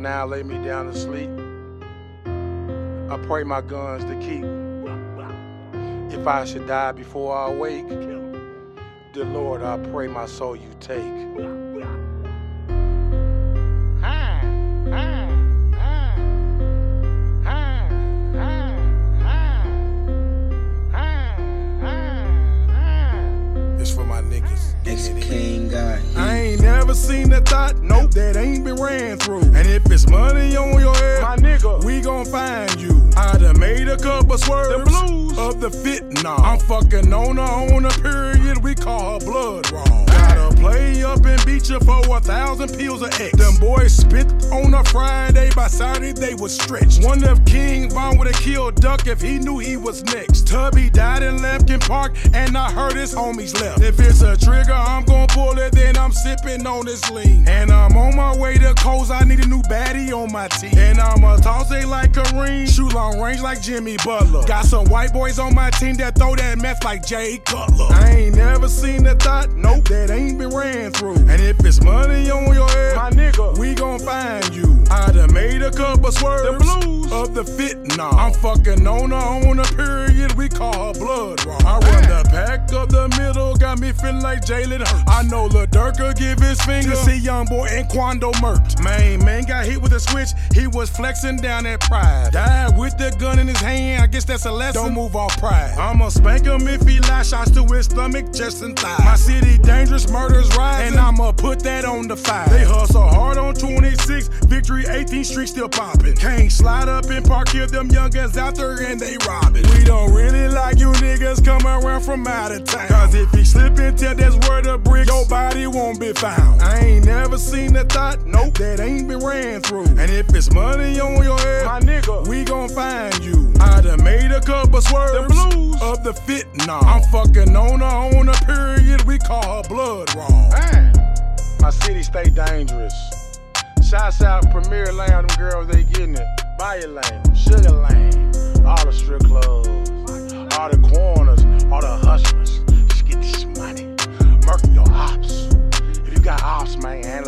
now lay me down to sleep. I pray my guns to keep. If I should die before I wake, dear Lord, I pray my soul you take. It's for my niggas. Ex-clean guy. I ain't never seen a thought, nope, that ain't been ran through. And if it's money on your head, my nigga, we gon' find you. I done made a couple swerves, the blues of the fentanyl. I'm fucking on a period, we call her blood raw. Gotta play up and beat you for 1,000 pills of X. Them boys spit on a Friday, by Saturday they was stretched. One of King Von would've killed Duck if he knew he was next. Tubby died in Lambkin Park, and I heard his homies left. If it's a trigger, I'm gon' pull it, then I'm sipping on this lean. And I'm on my way to Coles, I need a new baddie on my team. And I'ma toss it like Kareem, shoot long range like Jimmy Butler. Got some white boys on my team that throw that meth like Jay Cutler. I ain't never seen a thought, nope, that ain't been ran through. And if it's money on your head, my nigga, we gon' find you. I done made a couple swerves, the blues of the fentanyl. I'm fucking on a period, we call her blood raw. I run the pack up the middle, got me feeling like Jalen Hurts. I know Lil Durk could give his finger to see young boy and Quando murked. Man got hit with a switch, he was flexing down that pride. Died with the gun in his hand, I guess that's a lesson. Don't move off pride. I'ma spank him if he lie, shots to his stomach, chest and thigh. My city dangerous, murders rising, and I'ma put that on the fire. They hustle hard on 26, Victory 18th Street still poppin'. Can't slide up and park here, them youngins out there and they robbin'. We don't really like you niggas coming around from out of town. Cause if you slip and tell that's where the brick, your body won't be found. I ain't never seen a thought, nope, that ain't been ran through. And if it's money on your head, my nigga, we gon' find you. I done made a couple swerves, the blues of the fentanyl. I'm fucking on a period, we call her blood raw. Man, my city stay dangerous. Shouts out Premier Lane, them girls, they getting it. Bayou Lane, Sugar Lane, all the strip clubs, all the corners, all the hustlers. Just get this money, murk your ops. If you got ops, man,